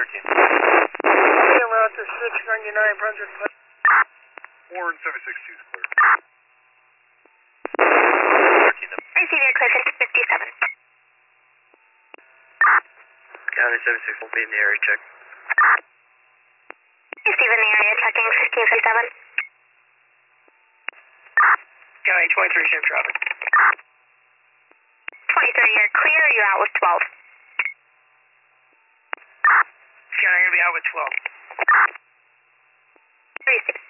route to 699 Brunswick. Warren 762 is clear. Receive your clear 57. County 76 will be in the area, check. Receive in the area, checking 1557. County 23, same traffic. 23, you're clear, you're out with 12. County, I'm going to be out with 12. Receive.